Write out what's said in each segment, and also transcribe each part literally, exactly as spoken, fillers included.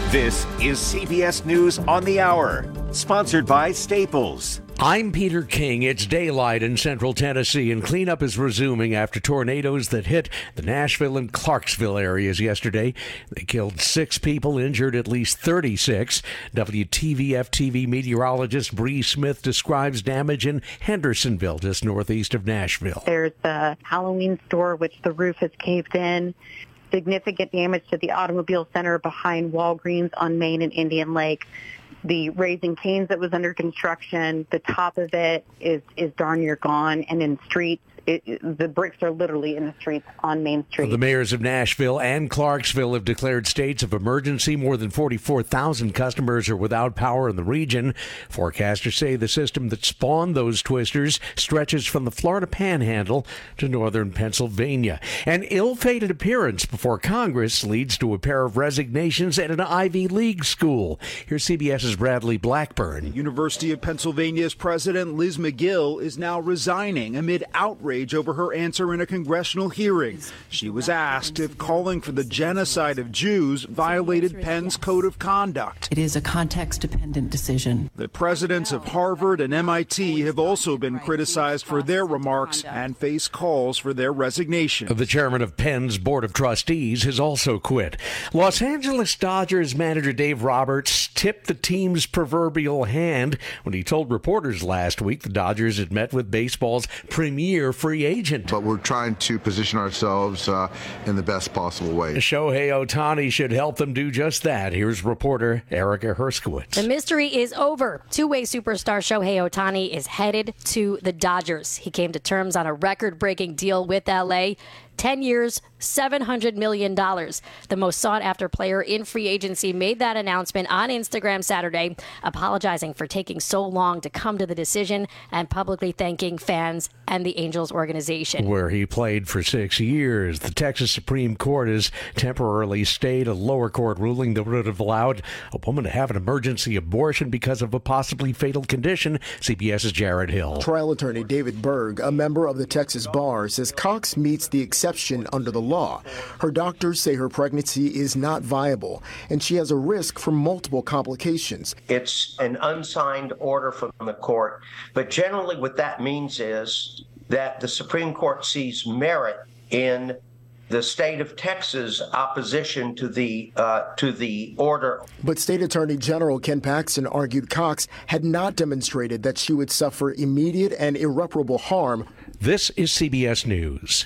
This is C B S News on the Hour, sponsored by Staples. I'm Peter King. It's daylight in central Tennessee, and cleanup is resuming after tornadoes that hit the Nashville and Clarksville areas yesterday. They killed six people, injured at least thirty-six. W T V F T V meteorologist Bree Smith describes damage in Hendersonville, just northeast of Nashville. There's a Halloween store which the roof has caved in. Significant damage to the automobile center behind Walgreens on Main and Indian Lake. The Raising Cane's that was under construction, the top of it is, is darn near gone, and in streets, it, it, the bricks are literally in the streets on Main Street. The mayors of Nashville and Clarksville have declared states of emergency. More than forty-four thousand customers are without power in the region. Forecasters say the system that spawned those twisters stretches from the Florida Panhandle to northern Pennsylvania. An ill-fated appearance before Congress leads to a pair of resignations at an Ivy League school. Here's CBS's Bradley Blackburn. The University of Pennsylvania's president, Liz Magill, is now resigning amid outrage over her answer in a congressional hearing. She was asked if calling for the genocide of Jews violated Penn's code of conduct. It is a context-dependent decision. The presidents of Harvard and M I T have also been criticized for their remarks and face calls for their resignation. The chairman of Penn's Board of Trustees has also quit. Los Angeles Dodgers manager Dave Roberts tipped the team's proverbial hand when he told reporters last week the Dodgers had met with baseball's premier free agent. But we're trying to position ourselves uh, in the best possible way. Shohei Ohtani should help them do just that. Here's reporter Erica Herskowitz. The mystery is over. Two-way superstar Shohei Ohtani is headed to the Dodgers. He came to terms on a record-breaking deal with L A. ten years, seven hundred million dollars. The most sought-after player in free agency made that announcement on Instagram Saturday, apologizing for taking so long to come to the decision and publicly thanking fans and the Angels organization. Where he played for six years, the Texas Supreme Court has temporarily stayed a lower court ruling that would have allowed a woman to have an emergency abortion because of a possibly fatal condition. CBS's Jared Hill. Trial attorney David Berg, a member of the Texas Bar, says Cox meets the exception under the law. Her doctors say her pregnancy is not viable, and she has a risk for multiple complications. It's an unsigned order from the court, but generally what that means is that the Supreme Court sees merit in the state of Texas' opposition to the uh, to the order. But State Attorney General Ken Paxton argued Cox had not demonstrated that she would suffer immediate and irreparable harm. This is C B S News.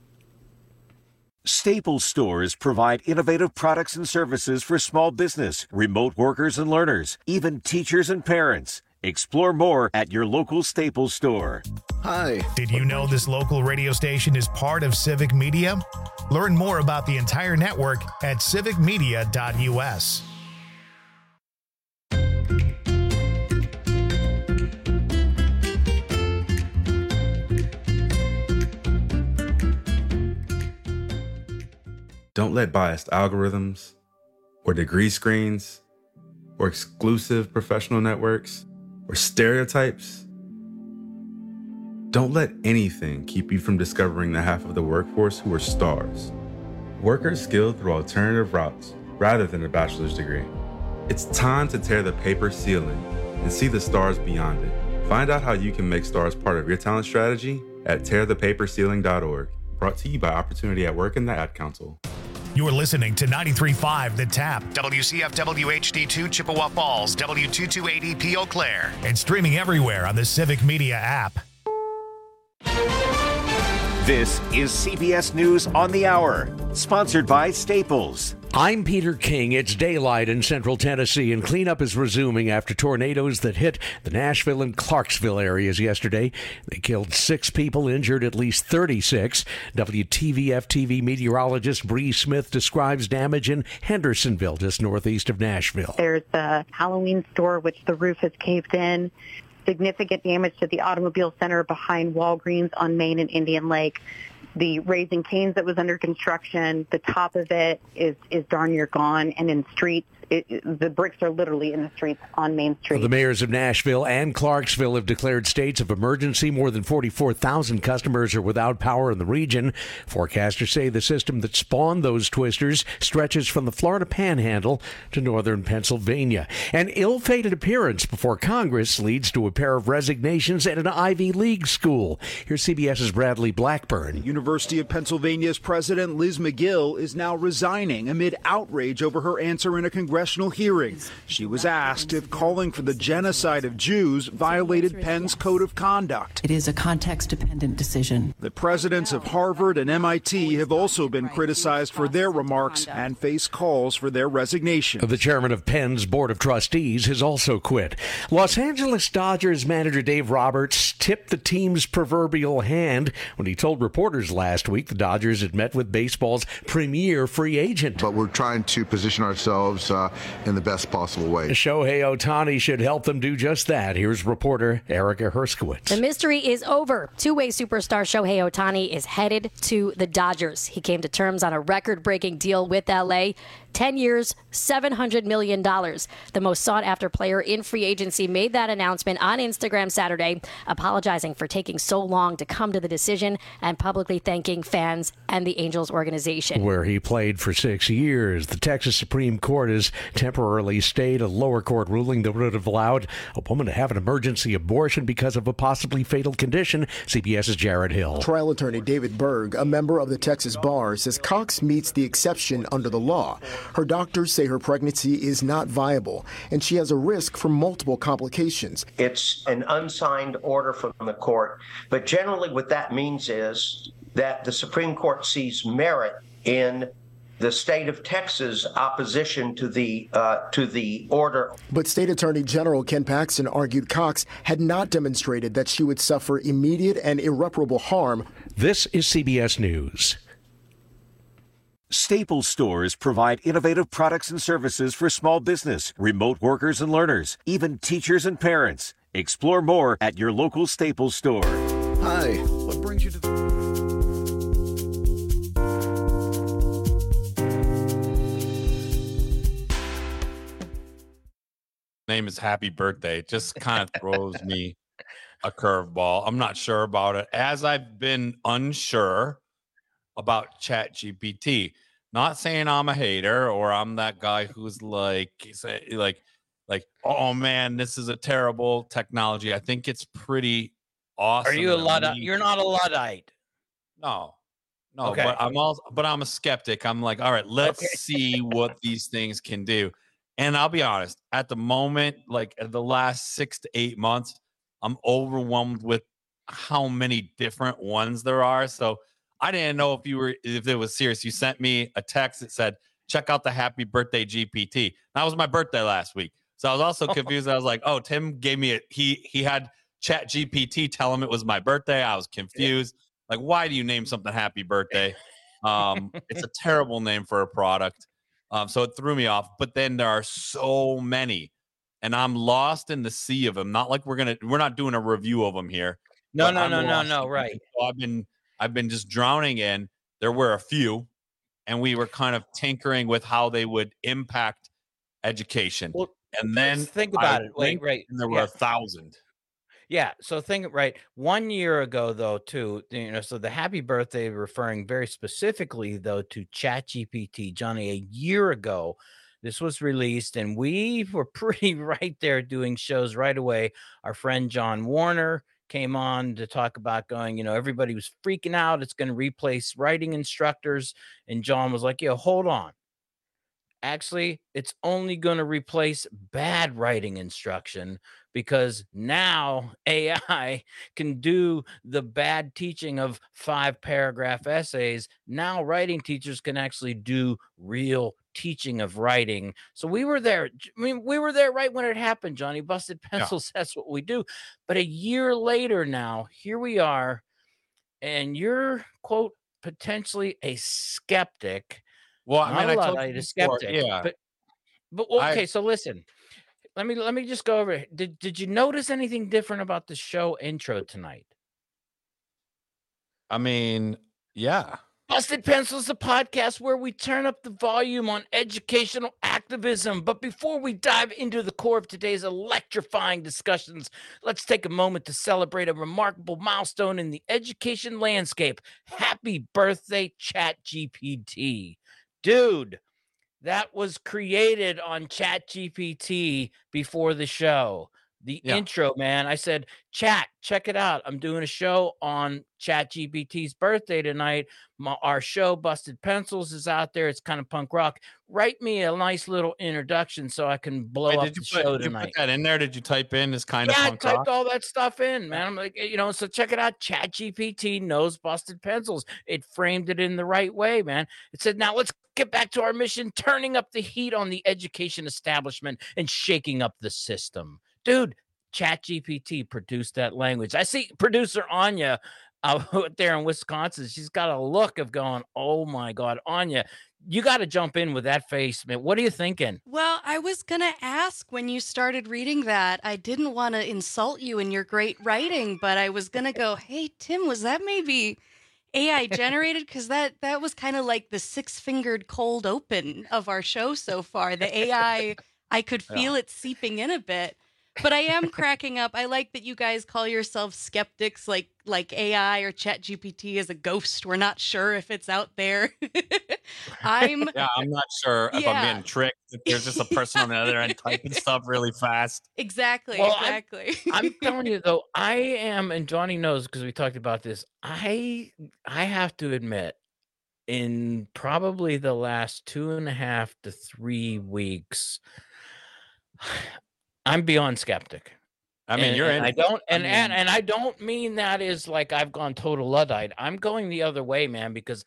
Staples stores provide innovative products and services for small business, remote workers and learners, even teachers and parents. Explore more at your local Staples store. Hi. Did you know this local radio station is part of Civic Media? Learn more about the entire network at civic media dot U S. Don't let biased algorithms or degree screens or exclusive professional networks or stereotypes, don't let anything keep you from discovering the half of the workforce who are stars. Workers skilled through alternative routes rather than a bachelor's degree. It's time to tear the paper ceiling and see the stars beyond it. Find out how you can make stars part of your talent strategy at tear the paper ceiling dot org. Brought to you by Opportunity at Work and the Ad Council. You're listening to ninety-three point five The Tap, W C F W H D two Chippewa Falls, W two two eight E P Eau Claire, and streaming everywhere on the Civic Media app. This is C B S News on the Hour, sponsored by Staples. I'm Peter King. It's daylight in central Tennessee, and cleanup is resuming after tornadoes that hit the Nashville and Clarksville areas yesterday. They killed six people, injured at least thirty-six. W T V F T V meteorologist Bree Smith describes damage in Hendersonville, just northeast of Nashville. There's a Halloween store which the roof has caved in. Significant damage to the automobile center behind Walgreens on Main and Indian Lake. The Raising Cane's that was under construction, the top of it is, is darn near gone, and in streets, It, it, the bricks are literally in the streets on Main Street. The mayors of Nashville and Clarksville have declared states of emergency. More than forty-four thousand customers are without power in the region. Forecasters say the system that spawned those twisters stretches from the Florida Panhandle to northern Pennsylvania. An ill-fated appearance before Congress leads to a pair of resignations at an Ivy League school. Here's CBS's Bradley Blackburn. University of Pennsylvania's President Liz Magill is now resigning amid outrage over her answer in a congressional congressional hearing. She was asked if calling for the genocide of Jews violated Penn's code of conduct. It is a context-dependent decision. The presidents of Harvard and M I T have also been criticized for their remarks and face calls for their resignation. The chairman of Penn's Board of Trustees has also quit. Los Angeles Dodgers manager Dave Roberts tipped the team's proverbial hand when he told reporters last week the Dodgers had met with baseball's premier free agent. But we're trying to position ourselves uh, in the best possible way. Shohei Ohtani should help them do just that. Here's reporter Erica Herskowitz. The mystery is over. Two-way superstar Shohei Ohtani is headed to the Dodgers. He came to terms on a record-breaking deal with L A. ten years, seven hundred million dollars. The most sought-after player in free agency made that announcement on Instagram Saturday, apologizing for taking so long to come to the decision and publicly thanking fans and the Angels organization. Where he played for six years, the Texas Supreme Court has temporarily stayed a lower court ruling that would have allowed a woman to have an emergency abortion because of a possibly fatal condition. CBS's Jared Hill. Trial attorney David Berg, a member of the Texas Bar, says Cox meets the exception under the law. Her doctors say her pregnancy is not viable, and she has a risk for multiple complications. It's an unsigned order from the court, but generally what that means is that the Supreme Court sees merit in the state of Texas opposition to the uh, to the order. But State Attorney General Ken Paxton argued Cox had not demonstrated that she would suffer immediate and irreparable harm. This is C B S News. Staples stores provide innovative products and services for small business, remote workers and learners, even teachers and parents. Explore more at your local Staples store. Hi, what brings you to the... Name is Happy Birthday. It just kind of throws me a curveball. I'm not sure about it. As I've been unsure about ChatGPT. Not saying I'm a hater or I'm that guy who's like, say, like, like, oh man, this is a terrible technology. I think it's pretty awesome. Are you a Luddite? You're not a Luddite. No, no, okay. but I'm also, but I'm a skeptic. I'm like, all right, let's okay. see what these things can do. And I'll be honest, at the moment, like the last six to eight months, I'm overwhelmed with how many different ones there are. So I didn't know if you were, if it was serious. You sent me a text that said, check out the Happy Birthday G P T. That was my birthday last week. So I was also confused. I was like, oh, Tim gave me a, he, he had Chat G P T tell him it was my birthday. I was confused. Like, why do you name something Happy Birthday? Um, it's a terrible name for a product. Um, so it threw me off. But then there are so many, and I'm lost in the sea of them. Not like we're gonna, we're not doing a review of them here. No, no, no, no, no. Right. So I've been, I've been just drowning in. There were a few, and we were kind of tinkering with how they would impact education. Well, and then think about I it. Wait, right. And there were yeah. a thousand. Yeah. So think right. One year ago, though, too, you know, so the Happy Birthday referring very specifically, though, to ChatGPT. Johnny, a year ago, this was released, and we were pretty right there doing shows right away. Our friend John Warner came on to talk about going, you know, everybody was freaking out. It's going to replace writing instructors. And John was like, yo, hold on. Actually, it's only going to replace bad writing instruction, because now A I can do the bad teaching of five paragraph essays. Now writing teachers can actually do real teaching of writing. So we were there. I mean, we were there right when it happened, Johnny. Busted pencils. Yeah. That's what we do. But a year later now, here we are, and you're, quote, potentially a skeptic. Well, I mean, I told you a skeptic. Yeah. But, but okay, I, so listen. Let me let me just go over it. Did did you notice anything different about the show intro tonight? I mean, Yeah. Busted Pencils, the podcast where we turn up the volume on educational activism. But before we dive into the core of today's electrifying discussions, let's take a moment to celebrate a remarkable milestone in the education landscape. Happy birthday, ChatGPT. Dude, that was created on ChatGPT before the show. The Yeah. intro, man. I said, chat, check it out. I'm doing a show on ChatGPT's birthday tonight. My, our show, Busted Pencils, is out there. It's kind of punk rock. Write me a nice little introduction so I can blow Wait, up did you the put, show did you put tonight. that in there? Did you type in this kind Yeah, of I punk typed rock? all that stuff in, man. I'm like, you know, so check it out. ChatGPT knows Busted Pencils. It framed it in the right way, man. It said, now let's get back to our mission, turning up the heat on the education establishment and shaking up the system. Dude, ChatGPT produced that language. I see producer Anya out there in Wisconsin. She's got a look of going, oh my God, Anya, you got to jump in with that face, man. What are you thinking? Well, I was going to ask when you started reading that. I didn't want to insult you in your great writing, but I was going to go, hey, Tim, was that maybe A I generated? Because that, that was kind of like the six-fingered cold open of our show so far. The A I, I could feel Yeah. it seeping in a bit. But I am cracking up. I like that you guys call yourselves skeptics, like like A I or ChatGPT is a ghost. We're not sure if it's out there. I'm Yeah, I'm not sure if I'm Yeah. being tricked. If there's just a person on the other end typing stuff really fast. exactly, Well, I'm- exactly. I'm telling you though, I am, and Johnny knows because we talked about this. I I have to admit, in probably the last two and a half to three weeks, I'm beyond skeptic. I mean, And- you're and in I it. don't, I and, and mean- and I don't mean that is like I've gone total Luddite. I'm going the other way, man, because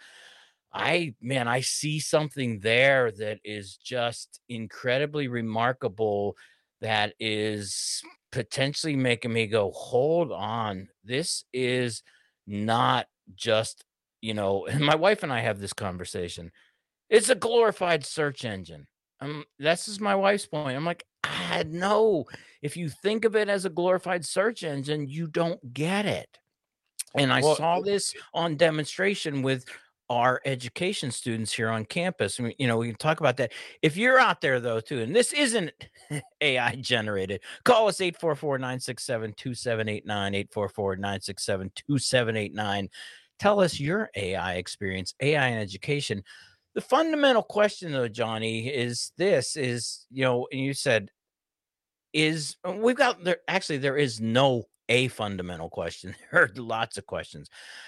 I, man, I see something there that is just incredibly remarkable. That is potentially making me go, hold on, this is not just, you know. And my wife and I have this conversation. It's a glorified search engine. Um, that's just my wife's point. I'm like, ah, no. If you think of it as a glorified search engine, you don't get it. And I Well, saw this on demonstration with our education students here on campus. I mean, you know, we can talk about that. If you're out there though, too, and this isn't A I generated, call us eight four four, nine six seven, two seven eight nine, eight four four, nine six seven, two seven eight nine. Tell us your A I experience, A I in education. The fundamental question though, Johnny, is this is, you know, and you said, is we've got there actually there is no a fundamental question. There are lots of questions.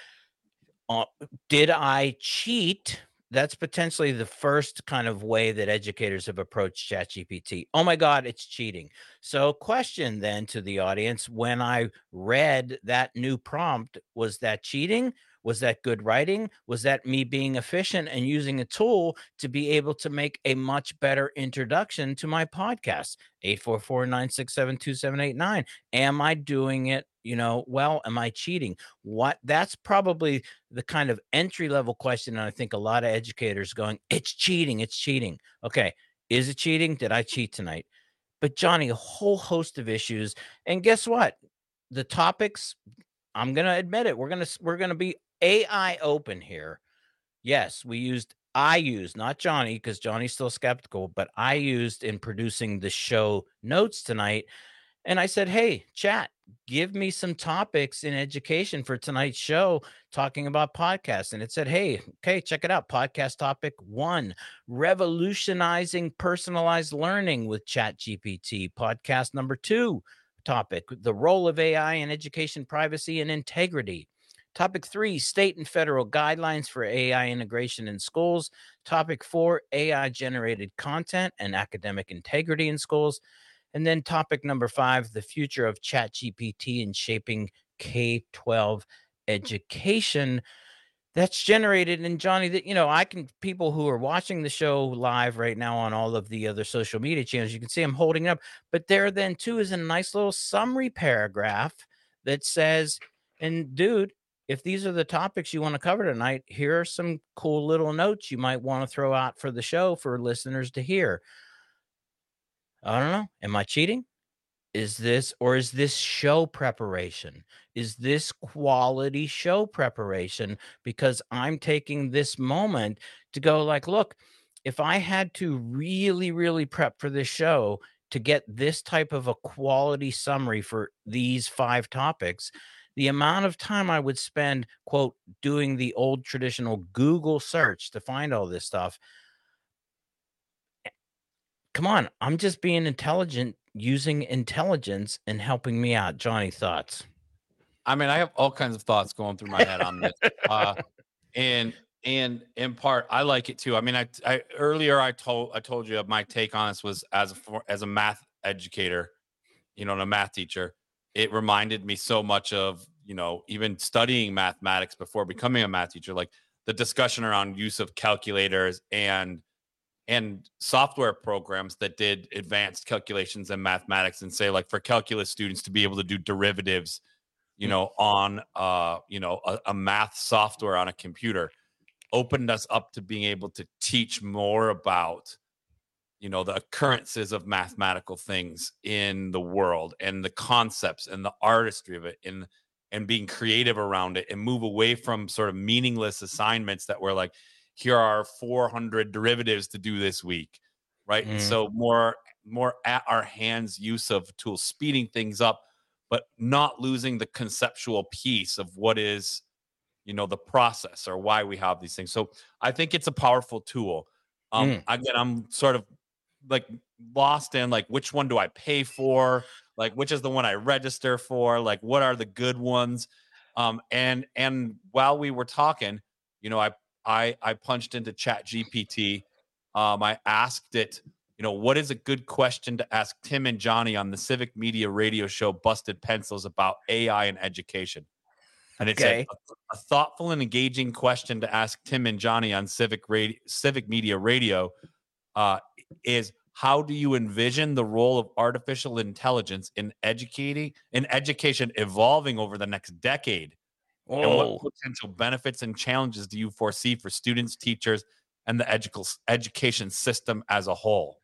Uh, did I cheat? That's potentially the first kind of way that educators have approached ChatGPT. Oh my God, it's cheating. So, question then to the audience: when I read that new prompt, was that cheating? Was that good writing? Was that me being efficient and using a tool to be able to make a much better introduction to my podcast? eight four four, nine six seven, two seven eight nine. Am I doing it, you know, well, am I cheating? What that's probably the kind of entry level question. And I think a lot of educators going, it's cheating, it's cheating. Okay, is it cheating? Did I cheat tonight? But Johnny, a whole host of issues. And guess what? The topics, I'm gonna admit it, we're gonna we're gonna be A I open here. Yes, we used I used, not Johnny, because Johnny's still skeptical, but I used in producing the show notes tonight. And I said, hey, chat, give me some topics in education for tonight's show talking about podcasts. And it said, hey, okay, check it out. Podcast topic one, revolutionizing personalized learning with ChatGPT. Podcast number two, topic, the role of A I in education privacy and integrity. Topic three, state and federal guidelines for A I integration in schools. Topic four, A I generated content and academic integrity in schools. And then topic number five, the future of ChatGPT in shaping K twelve education. That's generated. And Johnny, that, you know, I can, people who are watching the show live right now on all of the other social media channels, you can see I'm holding it up. But there then too is a nice little summary paragraph that says, and dude, if these are the topics you want to cover tonight, here are some cool little notes you might want to throw out for the show for listeners to hear. I don't know. Am I cheating? Is this, or is this show preparation? Is this quality show preparation? Because I'm taking this moment to go like, look, if I had to really, really prep for this show to get this type of a quality summary for these five topics, the amount of time I would spend, quote, doing the old traditional Google search to find all this stuff. Come on, I'm just being intelligent, using intelligence and helping me out. Johnny, thoughts? I mean, I have all kinds of thoughts going through my head on this. Uh, and and in part, I like it too. I mean, I, I earlier I told I told you my take on this was as a as a math educator, you know, and a math teacher. It reminded me so much of, you know, even studying mathematics before becoming a math teacher, like the discussion around use of calculators and and software programs that did advanced calculations in mathematics, and say like for calculus students to be able to do derivatives, you know, on uh, you know, a, a math software on a computer opened us up to being able to teach more about, you know, the occurrences of mathematical things in the world and the concepts and the artistry of it, and and being creative around it, and move away from sort of meaningless assignments that were like, here are four hundred derivatives to do this week, right? Mm. So more more at our hands use of tools, speeding things up, but not losing the conceptual piece of what is, you know, the process or why we have these things. So I think it's a powerful tool. Um, mm. Again, I'm sort of like lost in like, which one do I pay for? Like, which is the one I register for? Like, what are the good ones? Um, and and while we were talking, you know, I I I punched into Chat G P T. Um, I asked it, you know, what is a good question to ask Tim and Johnny on the Civic Media radio show Busted Pencils about A I and education? And it okay. said a, a thoughtful and engaging question to ask Tim and Johnny on Civic Radio, Civic Media Radio uh, is, how do you envision the role of artificial intelligence in educating in education evolving over the next decade? Whoa. And what potential benefits and challenges do you foresee for students, teachers, and the edu- education system as a whole?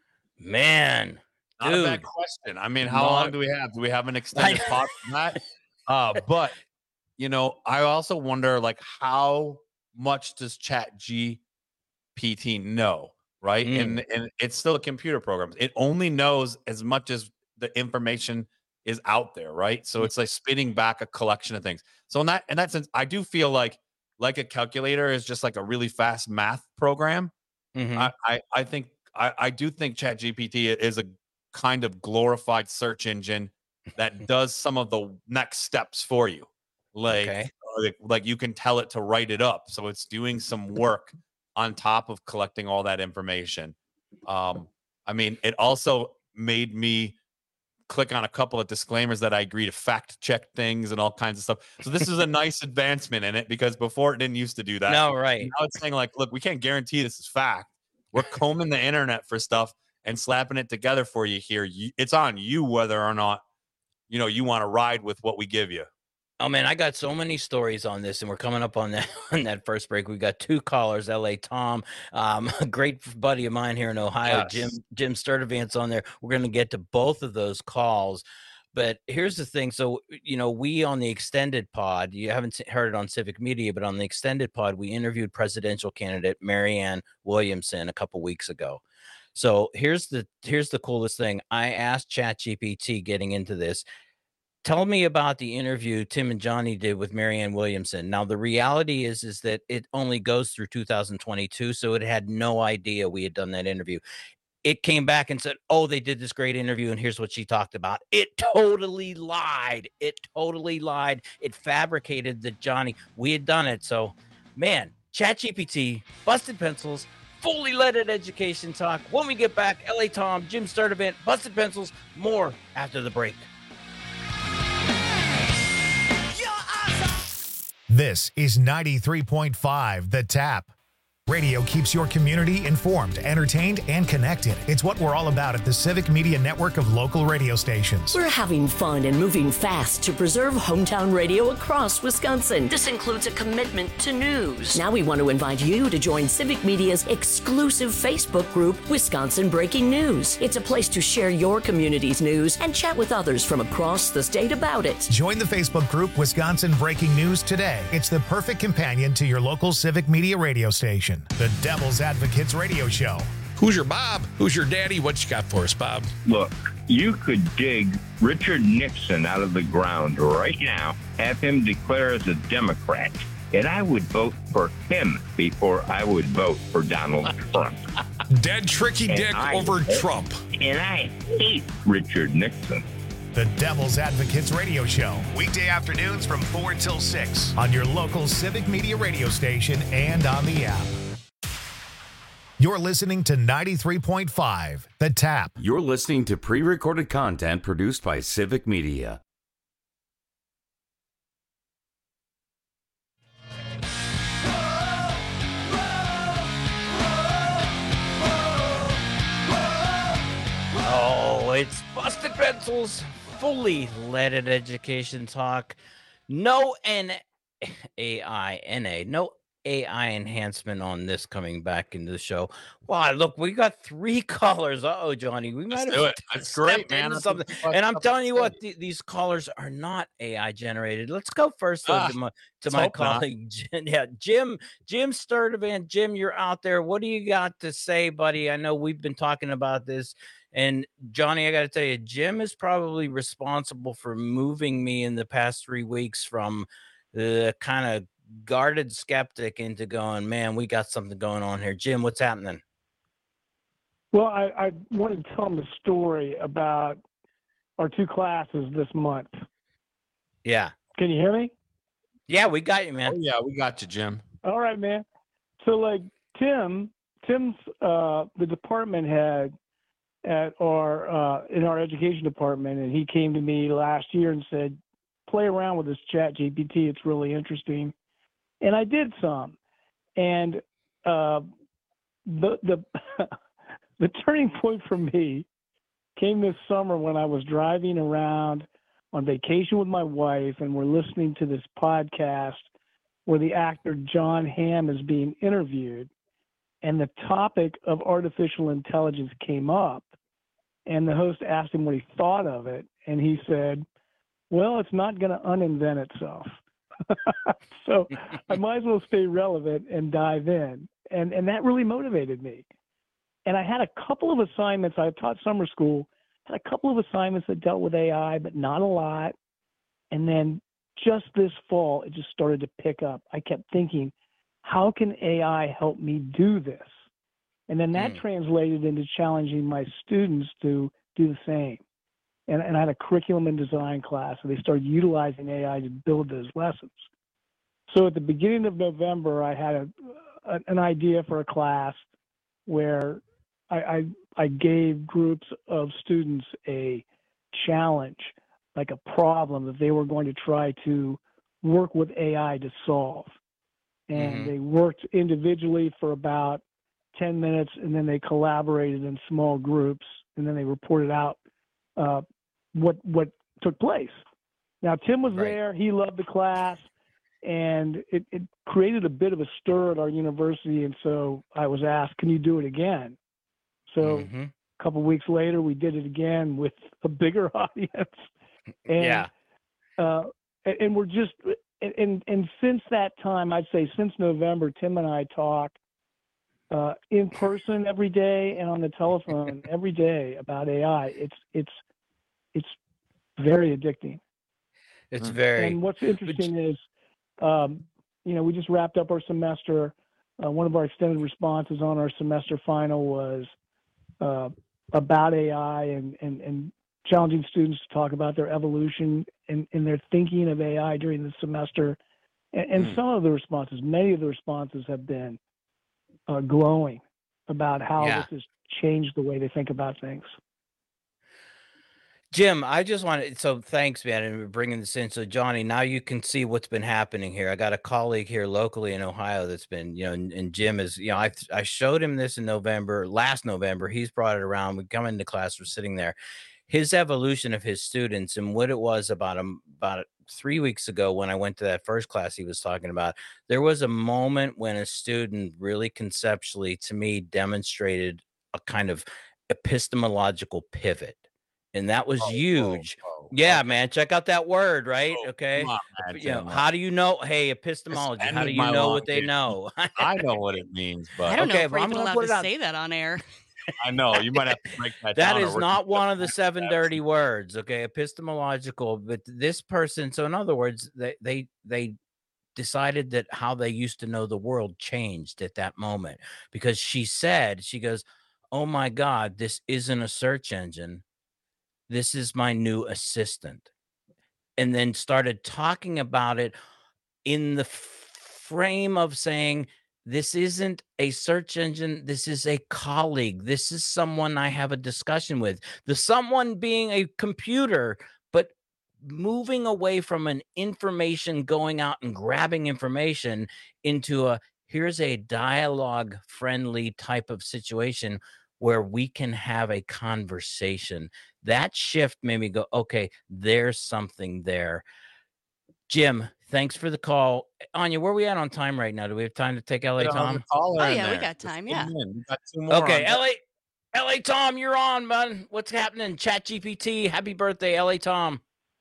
Man, not dude. a bad question. I mean, how Not, long do we have? Do we have an extended pod on that? Uh, but you know, I also wonder, like, how much does Chat G P T know? Right. Mm. And and it's still a computer program. It only knows as much as the information is out there. Right. So mm. it's like spitting back a collection of things. So in that in that sense, I do feel like like a calculator is just like a really fast math program. Mm-hmm. I, I, I think I, I do think Chat G P T is a kind of glorified search engine that does some of the next steps for you. Like, okay. like, like you can tell it to write it up. So it's doing some work on top of collecting all that information. Um, I mean, it also made me click on a couple of disclaimers that I agree to fact check things and all kinds of stuff. So this is a nice advancement in it, because before it didn't used to do that. No, right. Now it's saying like, look, we can't guarantee this is fact. We're combing the internet for stuff and slapping it together for you here. It's on you whether or not, you know, you want to ride with what we give you. Oh man, I got so many stories on this, and we're coming up on that on that first break. We got two callers, L A Tom, um, a great buddy of mine here in Ohio, yes. Jim Jim Sturdivant's on there. We're going to get to both of those calls, but here's the thing. So you know, we on the extended pod, you haven't heard it on Civic Media, but on the extended pod, we interviewed presidential candidate Marianne Williamson a couple weeks ago. So here's the here's the coolest thing. I asked Chat G P T getting into this, tell me about the interview Tim and Johnny did with Marianne Williamson. Now, the reality is, is that it only goes through two thousand twenty-two, so it had no idea we had done that interview. It came back and said, oh, they did this great interview, and here's what she talked about. It totally lied. It totally lied. It fabricated that Johnny, we had done it. So, man, Chat G P T, Busted Pencils, fully leaded education talk. When we get back, L A Tom, Jim Sturdivant, Busted Pencils, more after the break. This is ninety-three point five The Tap. Radio keeps your community informed, entertained, and connected. It's what we're all about at the Civic Media Network of local radio stations. We're having fun and moving fast to preserve hometown radio across Wisconsin. This includes a commitment to news. Now we want to invite you to join Civic Media's exclusive Facebook group, Wisconsin Breaking News. It's a place to share your community's news and chat with others from across the state about it. Join the Facebook group Wisconsin Breaking News today. It's the perfect companion to your local Civic Media radio station. The Devil's Advocates Radio Show. Who's your Bob? Who's your daddy? What you got for us, Bob? Look, you could dig Richard Nixon out of the ground right now, have him declare as a Democrat, and I would vote for him before I would vote for Donald Trump. Dead tricky And dick I over hate- Trump. And I hate Richard Nixon. The Devil's Advocates Radio Show. Weekday afternoons from four till six on your local Civic Media radio station and on the app. You're listening to ninety-three point five, The Tap. You're listening to pre-recorded content produced by Civic Media. Oh, it's Busted Pencils, fully leaded education talk. No N A I N A, no A I enhancement on this coming back into the show. Wow, look, we got three callers. Uh oh, Johnny, we might Let's have do it. stepped That's great, man. into That's something. what- And I'm that's telling you good. what, th- these callers are not A I generated. Let's go first though, Ah, to my, to let's my hope not. colleague, Jim, yeah, Jim, Jim Sturdivant. Jim, you're out there. What do you got to say, buddy? I know we've been talking about this. And Johnny, I got to tell you, Jim is probably responsible for moving me in the past three weeks from the kind of guarded skeptic into going, man, we got something going on here. Jim, what's happening? Well, I, I wanted to tell them a story about our two classes this month. Yeah. Can you hear me? Yeah, we got you, man. Oh, yeah, we got you, Jim. All right, man. So, like, Tim, Tim's uh, the department head at our uh, in our education department, and he came to me last year and said, "Play around with this Chat G P T. It's really interesting." And I did some, and uh, the the the turning point for me came this summer when I was driving around on vacation with my wife, and we're listening to this podcast where the actor John Hamm is being interviewed, and the topic of artificial intelligence came up, and the host asked him what he thought of it, and he said, "Well, it's not going to uninvent itself." So I might as well stay relevant and dive in. And and that really motivated me. And I had a couple of assignments. I taught summer school, had a couple of assignments that dealt with A I, but not a lot. And then just this fall, it just started to pick up. I kept thinking, how can A I help me do this? And then that Mm. translated into challenging my students to do the same. And, and I had a curriculum and design class, and they started utilizing A I to build those lessons. So at the beginning of November, I had a, a, an idea for a class where I, I, I gave groups of students a challenge, like a problem that they were going to try to work with A I to solve. And Mhm. they worked individually for about ten minutes, and then they collaborated in small groups, and then they reported out uh, what what took place. Now, Tim was Right. there. He loved the class, and it, it created a bit of a stir at our university, and so I was asked, can you do it again? So Mhm. a couple of weeks later, we did it again with a bigger audience. And, Yeah. Uh, and, and we're just, and, and since that time, I'd say since November, Tim and I talk uh, in person every day and on the telephone every day about A I. It's, it's, it's very addicting. It's very. And what's interesting is, um, you know, we just wrapped up our semester. Uh, one of our extended responses on our semester final was uh, about A I and, and, and challenging students to talk about their evolution and, and their thinking of A I during the semester. And, and Mm. some of the responses, many of the responses have been uh, glowing about how Yeah. this has changed the way they think about things. Jim, I just wanted so thanks, man, and bringing this in. So, Johnny, now you can see what's been happening here. I got a colleague here locally in Ohio that's been, you know, and, and Jim is, you know, I I showed him this in November, last November. He's brought it around. We come into class, we're sitting there. His evolution of his students and what it was about him about three weeks ago when I went to that first class he was talking about. There was a moment when a student really conceptually, to me, demonstrated a kind of epistemological pivot. And that was Oh, huge. oh, oh, yeah, okay. man. Check out that word, right? Oh, okay. come on, man, You know, Tim. how do you know? Hey, epistemology. It's How do ended you my know long what they day. know? I know what it means, but I don't know okay, if well, we're I'm even gonna allowed put it to on. say that on air. I know you might have to break that That down. or is we're not gonna one of the get seven that. dirty words, okay? Epistemological, but this person, so in other words, they they they decided that how they used to know the world changed at that moment because she said, she goes, "Oh my God, this isn't a search engine. This is my new assistant." And then started talking about it in the f- frame of saying, this isn't a search engine. This is a colleague. This is someone I have a discussion with. The someone being a computer, but moving away from an information, going out and grabbing information into a here's a dialogue friendly type of situation where we can have a conversation. That shift made me go, okay, there's something there. Jim, thanks for the call. Anya, where are we at on time right now? Do we have time to take L A Get another Tom? caller Oh in yeah, we there. got Let's time. get Yeah. him in. We got two more. Okay, on L A L A Tom, you're on, man. What's happening? Chat G P T. Happy birthday, L A Tom.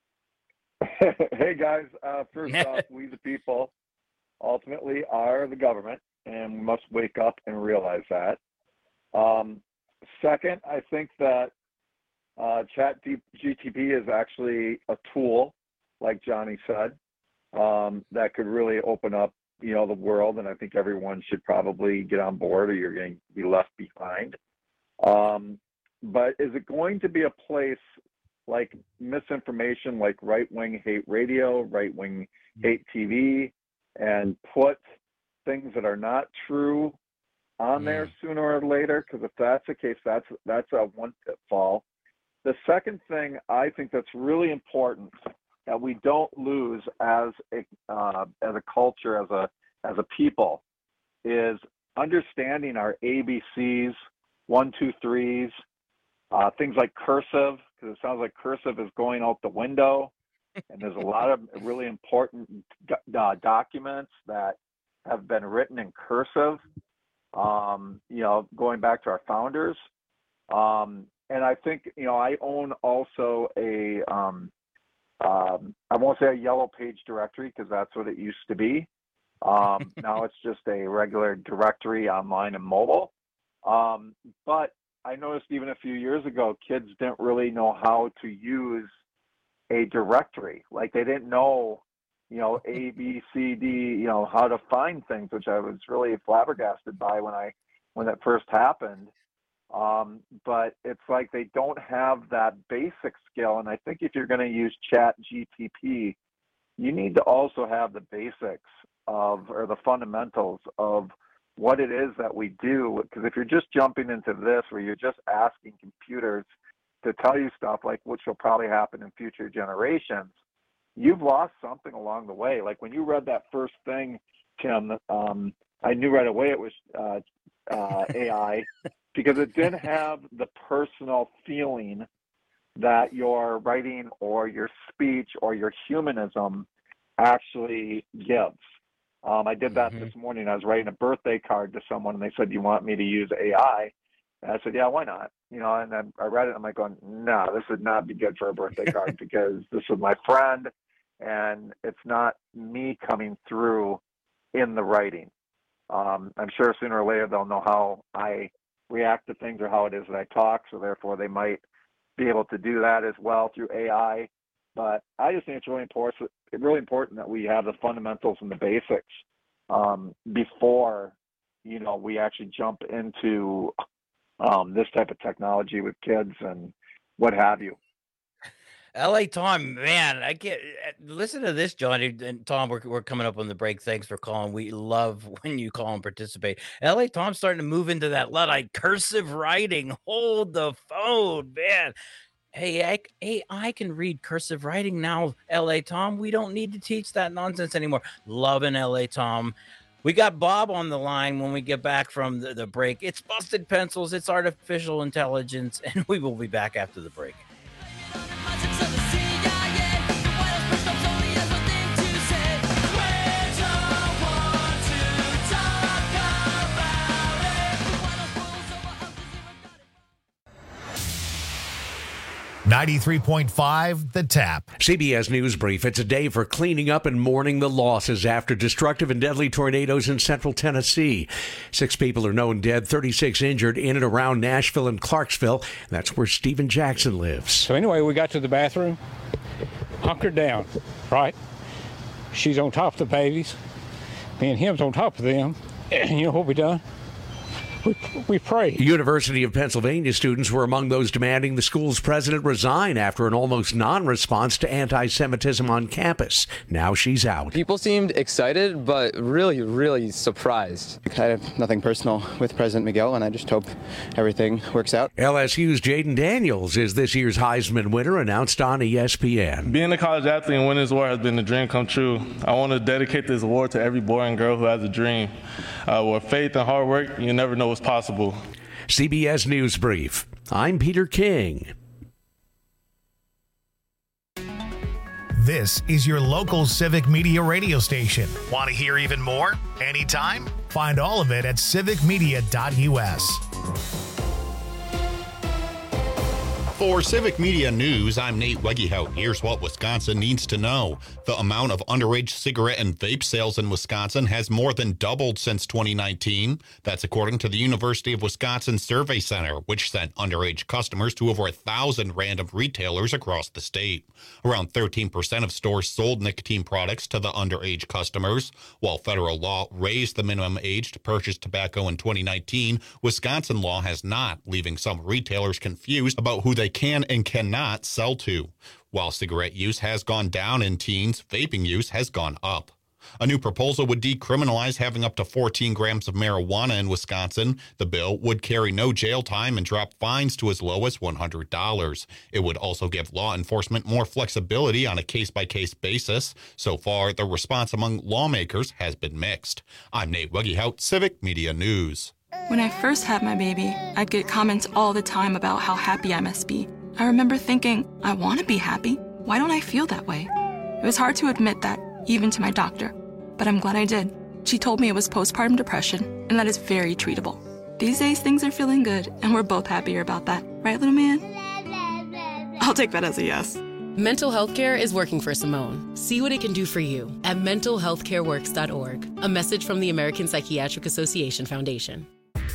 Hey guys, uh, first off, we the people ultimately are the government, and we must wake up and realize that. Um, second, I think that uh, Chat G T P is actually a tool, like Johnny said, um, that could really open up, you know, the world, and I think everyone should probably get on board, or you're going to be left behind. Um, but is it going to be a place like misinformation, like right-wing hate radio, right-wing hate T V, and put things that are not true on there sooner or later? Because if that's the case, that's that's a one pitfall. The second thing I think that's really important that we don't lose as a uh, as a culture, as a as a people, is understanding our A B Cs, one, two, threes, uh, things like cursive, because it sounds like cursive is going out the window. And there's a lot of really important uh, documents that have been written in cursive, um, you know, going back to our founders. Um, and I think, you know, I own also a, um, um, I won't say a yellow page directory because that's what it used to be. Um, now it's just a regular directory online and mobile. Um, but I noticed even a few years ago, kids didn't really know how to use a directory. Like they didn't know, you know, A, B, C, D, you know, how to find things, which I was really flabbergasted by when I, when that first happened. Um, but it's like they don't have that basic skill. And I think if you're going to use Chat G P T, you need to also have the basics of, or the fundamentals of what it is that we do. Because if you're just jumping into this, where you're just asking computers to tell you stuff like which will probably happen in future generations, you've lost something along the way. Like when you read that first thing, Tim, um, I knew right away it was uh, uh, A I because it didn't have the personal feeling that your writing or your speech or your humanism actually gives. Um, I did that Mm-hmm. this morning. I was writing a birthday card to someone, and they said, "Do you want me to use A I?" And I said, "Yeah, why not?" You know, and then I read it. And I'm like, going, "No, this would not be good for a birthday card because this is my friend, and it's not me coming through in the writing." Um, I'm sure sooner or later they'll know how I react to things or how it is that I talk, so therefore they might be able to do that as well through A I. But I just think it's really important, really important that we have the fundamentals and the basics um, before, you know, we actually jump into um, this type of technology with kids and what have you. L A Tom, man, I can't listen to this, Johnny and Tom. We're, we're coming up on the break. Thanks for calling. We love when you call and participate. L A Tom's starting to move into that Luddite cursive writing. Hold the phone, man. Hey, I, A I can read cursive writing now, L A Tom. We don't need to teach that nonsense anymore. Loving L A Tom. We got Bob on the line when we get back from the, the break. It's Busted Pencils, it's artificial intelligence, and we will be back after the break. ninety-three point five The Tap. C B S News Brief. It's a day for cleaning up and mourning the losses after destructive and deadly tornadoes in central Tennessee. Six people are known dead, thirty-six injured in and around Nashville and Clarksville. That's where Stephen Jackson lives. So anyway, we got to the bathroom, hunkered down, right? She's on top of the babies. Me and him's on top of them. And you know what we done? We, we prayed. University of Pennsylvania students were among those demanding the school's president resign after an almost non-response to anti-Semitism on campus. Now she's out. People seemed excited, but really, really surprised. I have nothing personal with President Miguel, and I just hope everything works out. L S U's Jaden Daniels is this year's Heisman winner, announced on E S P N. Being a college athlete and winning this award has been a dream come true. I want to dedicate this award to every boy and girl who has a dream. Uh, with faith and hard work, you never know what's possible. C B S News Brief. I'm Peter King. This is your local Civic Media radio station. Want to hear even more? Anytime? Find all of it at civic media dot U S. For Civic Media News, I'm Nate Wegehout. Here's what Wisconsin needs to know. The amount of underage cigarette and vape sales in Wisconsin has more than doubled since twenty nineteen. That's according to the University of Wisconsin Survey Center, which sent underage customers to over a thousand random retailers across the state. Around thirteen percent of stores sold nicotine products to the underage customers. While federal law raised the minimum age to purchase tobacco in twenty nineteen, Wisconsin law has not, leaving some retailers confused about who they can and cannot sell to. While cigarette use has gone down in teens, vaping use has gone up. A new proposal would decriminalize having up to fourteen grams of marijuana in Wisconsin. The bill would carry no jail time and drop fines to as low as one hundred dollars. It would also give law enforcement more flexibility on a case-by-case basis. So far, the response among lawmakers has been mixed. I'm Nate Wegehout, Civic Media News. When I first had my baby, I'd get comments all the time about how happy I must be. I remember thinking, I want to be happy. Why don't I feel that way? It was hard to admit that, even to my doctor. But I'm glad I did. She told me it was postpartum depression, and that is very treatable. These days, things are feeling good, and we're both happier about that. Right, little man? I'll take that as a yes. Mental health care is working for Simone. See what it can do for you at mental health care works dot org. A message from the American Psychiatric Association Foundation.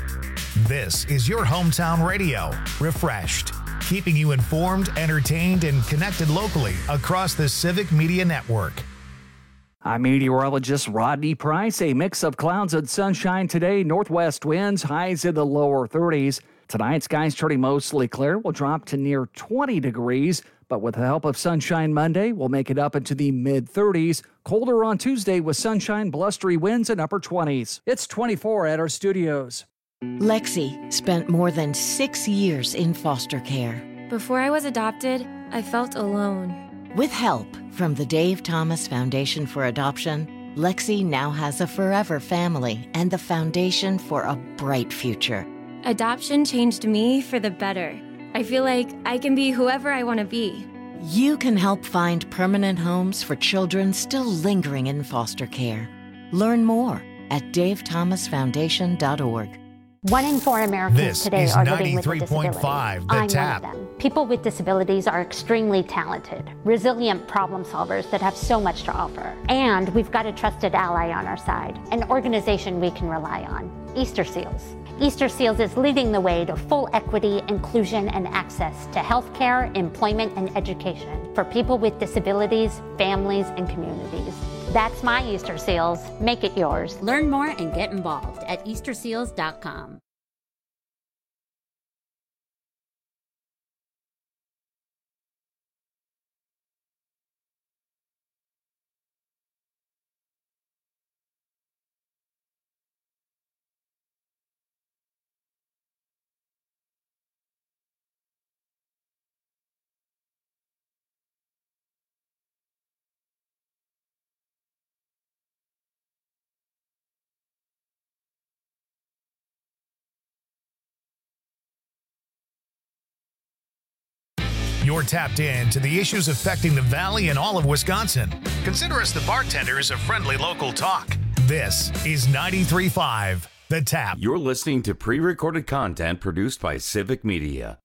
This is your hometown radio, Refreshed, keeping you informed, entertained, and connected locally across the Civic Media Network. I'm meteorologist Rodney Price. A mix of clouds and sunshine today. Northwest winds, highs in the lower thirties. Tonight, skies turning mostly clear. Will drop to near twenty degrees. But with the help of sunshine Monday, we'll make it up into the mid-thirties. Colder on Tuesday with sunshine, blustery winds, and upper twenties. It's twenty-four at our studios. Lexi spent more than six years in foster care. Before I was adopted, I felt alone. With help from the Dave Thomas Foundation for Adoption, Lexi now has a forever family and the foundation for a bright future. Adoption changed me for the better. I feel like I can be whoever I want to be. You can help find permanent homes for children still lingering in foster care. Learn more at dave thomas foundation dot org. One in four Americans This today is are living with a ninety-three point disability. five The I'm Tap. one of them. People with disabilities are extremely talented, resilient problem solvers that have so much to offer. And we've got a trusted ally on our side, an organization we can rely on, Easter Seals. Easter Seals is leading the way to full equity, inclusion, and access to healthcare, employment, and education for people with disabilities, families, and communities. That's my Easter Seals. Make it yours. Learn more and get involved at easter seals dot com. You're tapped in to the issues affecting the Valley and all of Wisconsin. Consider us the bartenders of friendly local talk. This is ninety-three point five The Tap. You're listening to pre-recorded content produced by Civic Media.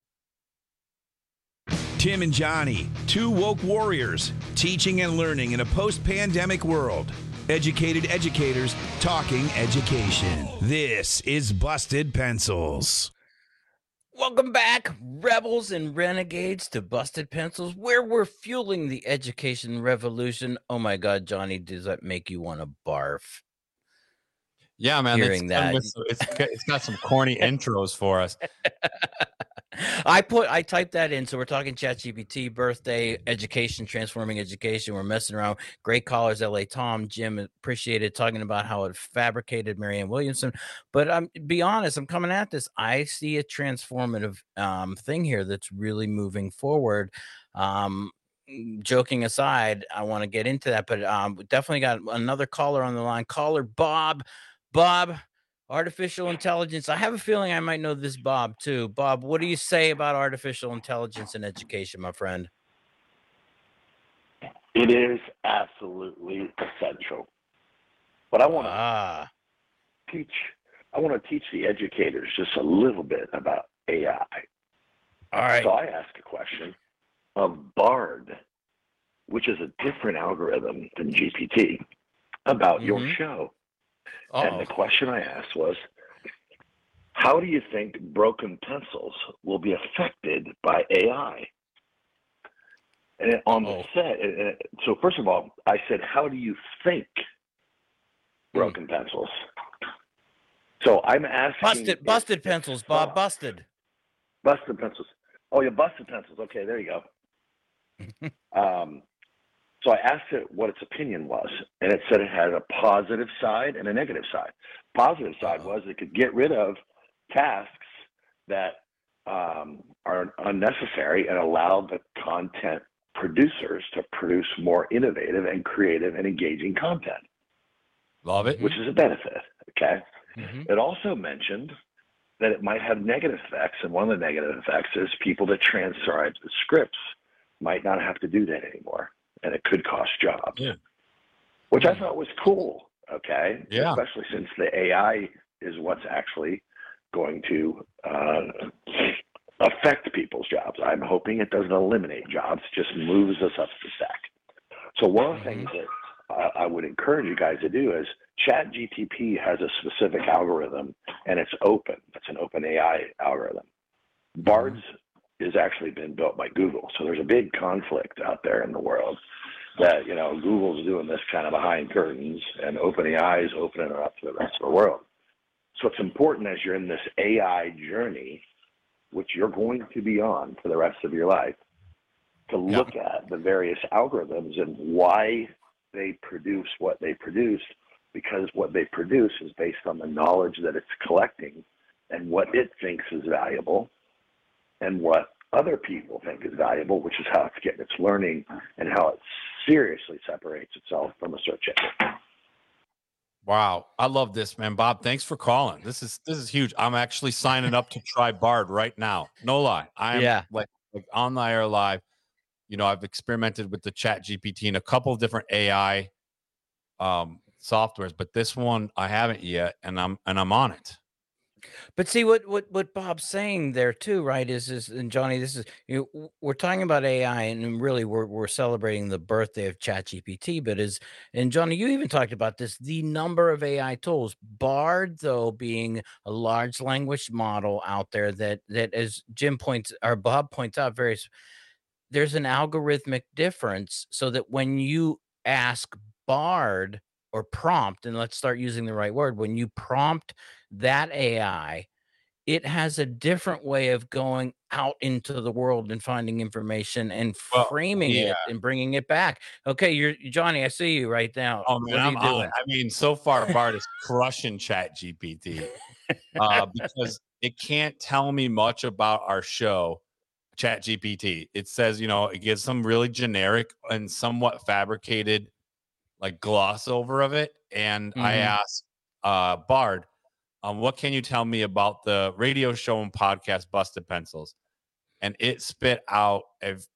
Tim and Johnny, two woke warriors, teaching and learning in a post-pandemic world. Educated educators talking education. This is Busted Pencils. Welcome back, rebels and renegades, to Busted Pencils, where we're fueling the education revolution. Oh my God, Johnny, does that make you want to barf? Yeah, man. Hearing it's, that. It's, it's, it's got some corny intros for us. I put I typed that in. So we're talking ChatGPT, birthday, education, transforming education. We're messing around. Great callers, L A Tom, Jim, appreciated talking about how it fabricated Marianne Williamson. But I'm um, be honest, I'm coming at this. I see a transformative um, thing here that's really moving forward. Um, joking aside, I want to get into that, but um, we definitely got another caller on the line. Caller Bob. Bob. Artificial intelligence. I have a feeling I might know this Bob too. Bob, what do you say about artificial intelligence in education, my friend? It is absolutely essential. But I want to ah. teach, I want to teach the educators just a little bit about A I. All right. So I ask a question of BARD, which is a different algorithm than G P T, about mm-hmm. your show. Uh-oh. And the question I asked was, how do you think broken pencils will be affected by A I? And on the set, so first of all, I said, how do you think broken mm. pencils? So I'm asking. Busted, if, busted pencils, Bob, oh, busted. Busted pencils. Oh, yeah, busted pencils. Okay, there you go. um, So I asked it what its opinion was, and it said it had a positive side and a negative side. Positive side was it could get rid of tasks that um, are unnecessary and allow the content producers to produce more innovative and creative and engaging content. Love it. Which is a benefit, okay? Mm-hmm. It also mentioned that it might have negative effects, and one of the negative effects is people that transcribe the scripts might not have to do that anymore. And it could cost jobs, yeah. which I thought was cool, okay? Yeah. Especially since the A I is what's actually going to uh, affect people's jobs. I'm hoping it doesn't eliminate jobs, just moves us up the stack. So one of the things that uh, I would encourage you guys to do is ChatGPT has a specific algorithm, and it's open. It's an open A I algorithm. BARD's has actually been built by Google. So there's a big conflict out there in the world that, you know, Google's doing this kind of behind curtains and OpenAI is opening it up to the rest of the world. So it's important as you're in this A I journey, which you're going to be on for the rest of your life, to look yeah. at the various algorithms and why they produce what they produce, because what they produce is based on the knowledge that it's collecting and what it thinks is valuable and what other people think is valuable, which is how it's getting its learning and how it seriously separates itself from a search engine. Wow. I love this, man. Bob, thanks for calling. This is this is huge. I'm actually signing up to try BARD right now. No lie. I am yeah. like, like on the air live. You know, I've experimented with the Chat G P T and a couple of different A I um, softwares, but this one I haven't yet, and I'm and I'm on it. But see what what what Bob's saying there too, right? Is is and Johnny, this is you know, we're talking about A I, and really we're we're celebrating the birthday of ChatGPT. But is and Johnny, you even talked about this, the number of A I tools. BARD, though, being a large language model out there that that as Jim points or Bob points out, very there's an algorithmic difference, so that when you ask BARD or prompt, and let's start using the right word, when you prompt that A I, it has a different way of going out into the world and finding information and framing well, yeah. it and bringing it back. Okay, you're Johnny. I see you right now. Oh man, what are I'm you doing? on. I mean, so far BARD is crushing Chat G P T uh, because it can't tell me much about our show. Chat G P T. It says, you know, it gives some really generic and somewhat fabricated like gloss over of it. And mm-hmm. I asked uh, BARD, um, what can you tell me about the radio show and podcast Busted Pencils? And it spit out a,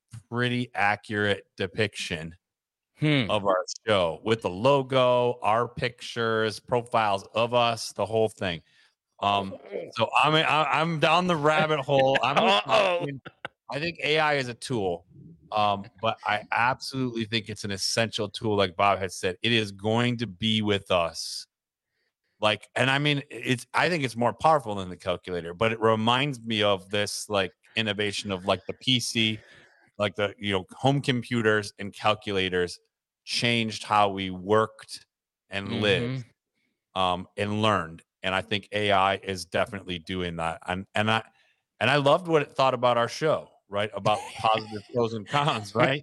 pretty accurate depiction Hmm. of our show with the logo, our pictures, profiles of us, the whole thing. Um, so I'm I'm down the rabbit hole. I'm with you. I mean, I think A I is a tool, um, but I absolutely think it's an essential tool. Like Bob had said, it is going to be with us. Like, and I mean, it's I think it's more powerful than the calculator, but it reminds me of this like innovation of like the P C, like the you know home computers and calculators changed how we worked and Mhm. lived um, and learned. And I think A I is definitely doing that. And and I and I loved what it thought about our show, right? About positive pros and cons, right?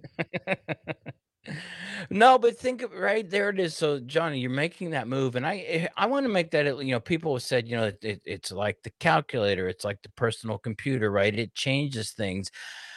No, but think of right there it is. So, Johnny, you're making that move, and I eh, I want to make that. You know, people have said, you know, it, it, it's like the calculator, it's like the personal computer, right? It changes things.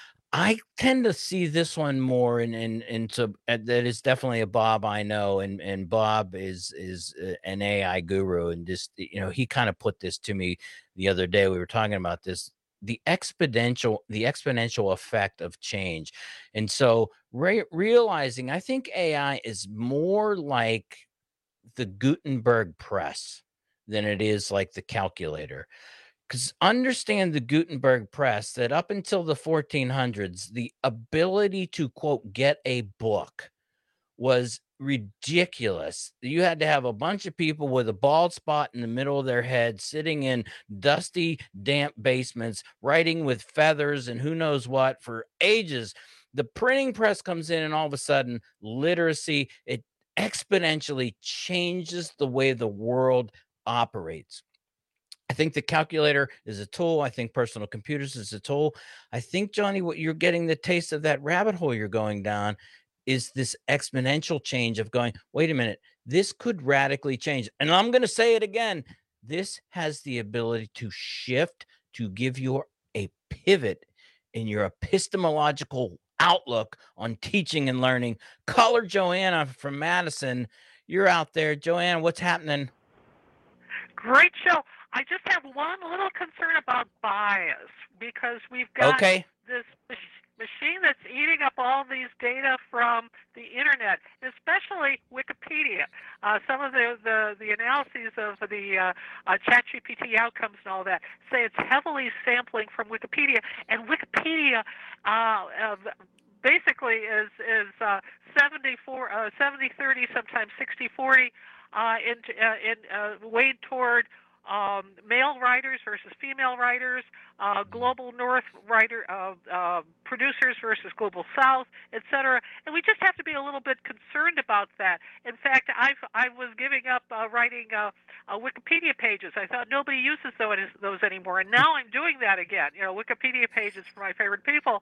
I tend to see this one more, and and and so uh, that is definitely a Bob I know, and and Bob is is uh, an A I guru, and just you know he kind of put this to me the other day. We were talking about this, the exponential the exponential effect of change, and so re- realizing I think A I is more like the Gutenberg press than it is like the calculator. Because understand the Gutenberg press that up until the fourteen hundreds, the ability to quote get a book was ridiculous. You had to have a bunch of people with a bald spot in the middle of their head sitting in dusty, damp basements, writing with feathers and who knows what for ages. The printing press comes in, and all of a sudden, literacy, it exponentially changes the way the world operates. I think the calculator is a tool. I think personal computers is a tool. I think, Johnny, what you're getting the taste of that rabbit hole you're going down is this exponential change of going, wait a minute, this could radically change. And I'm going to say it again. This has the ability to shift, to give you a pivot in your epistemological outlook on teaching and learning. Caller Joanna from Madison, you're out there. Joanna, what's happening? Great show. I just have one little concern about bias because we've got Okay. this mach- machine that's eating up all these data from the internet, especially Wikipedia. Uh, some of the, the, the analyses of the uh, uh, ChatGPT outcomes and all that say it's heavily sampling from Wikipedia, and Wikipedia uh, uh, basically is is uh, seventy-four, uh, seventy thirty, sometimes sixty forty, uh, in, uh, in uh, weighed toward um, male writers versus female writers, uh, global North writer uh, uh, producers versus global South, et cetera. And we just have to be a little bit concerned about that. In fact, I've I was giving up uh, writing uh, uh, Wikipedia pages. I thought nobody uses those those anymore, and now I'm doing that again. You know, Wikipedia pages for my favorite people,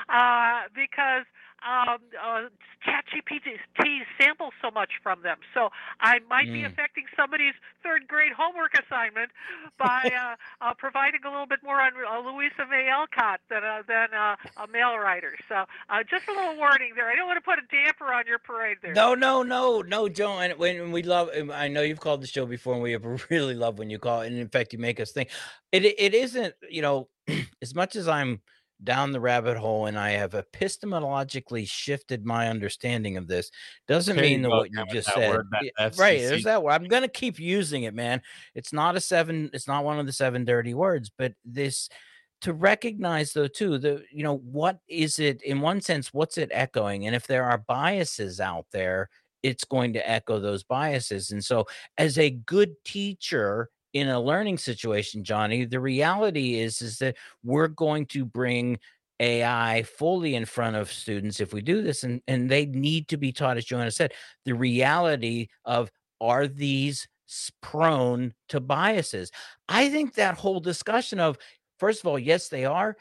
uh, because um, uh, ChatGPT samples so much from them. So I might mm. be affecting somebody's third grade homework assignment by uh, uh, providing a little bit more on uh, Louisa May Alcott than, uh, than uh, a male writer. So uh, just a little warning there. I don't want to put a damper on your parade there. No, no, no, no, Joe. And when we love, I know you've called the show before, and we really love when you call it. And in fact, you make us think. It it isn't, you know, as much as I'm down the rabbit hole and I have epistemologically shifted my understanding of this, doesn't mean that what you just said. Word, that right. There's that word. I'm going to keep using it, man. It's not a seven. It's not one of the seven dirty words, but this to recognize though, too, the, you know, what is it in one sense, what's it echoing? And if there are biases out there, it's going to echo those biases. And so as a good teacher in a learning situation, Johnny, the reality is, is that we're going to bring A I fully in front of students if we do this, and, and they need to be taught, as Joanna said, the reality of, are these prone to biases? I think that whole discussion of, first of all, yes, they are.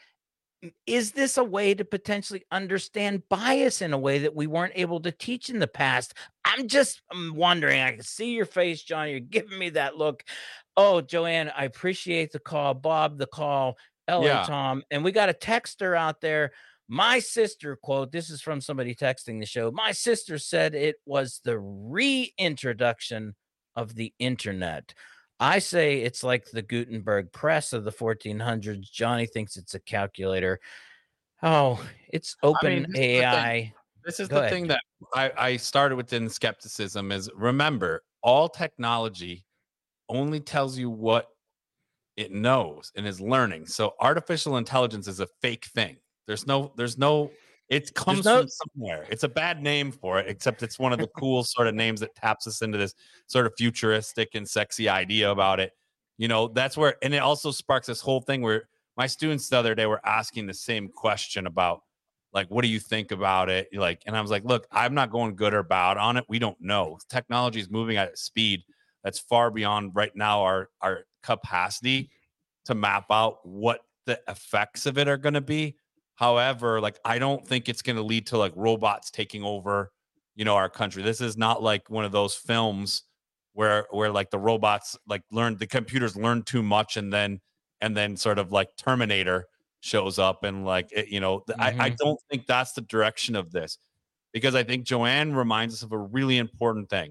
Is this a way to potentially understand bias in a way that we weren't able to teach in the past? I'm just I'm wondering. I can see your face, John. You're giving me that look. Oh, Joanne, I appreciate the call. Bob, the call. L A, Yeah. Tom. And we got a texter out there. My sister, quote, this is from somebody texting the show. My sister said it was the reintroduction of the internet. I say it's like the Gutenberg press of the fourteen hundreds. Johnny thinks it's a calculator. Oh, It's open I mean, this is the A I. thing. This is Go the ahead. thing that I, I started within skepticism is remember, all technology only tells you what it knows and is learning. So artificial intelligence is a fake thing. There's no, there's no, it comes no- from somewhere. It's a bad name for it, except it's one of the cool sort of names that taps us into this sort of futuristic and sexy idea about it. You know, that's where, and it also sparks this whole thing where my students the other day were asking the same question about, like, what do you think about it? Like, and I was like, look, I'm not going good or bad on it. We don't know. Technology is moving at a speed that's far beyond right now our our capacity to map out what the effects of it are going to be. However, like, I don't think it's going to lead to like robots taking over, you know, our country. This is not like one of those films where where like the robots like learn, the computers learn too much and then and then sort of like Terminator shows up and like it, you know th- Mm-hmm. I, I don't think that's the direction of this, because I think Joanne reminds us of a really important thing.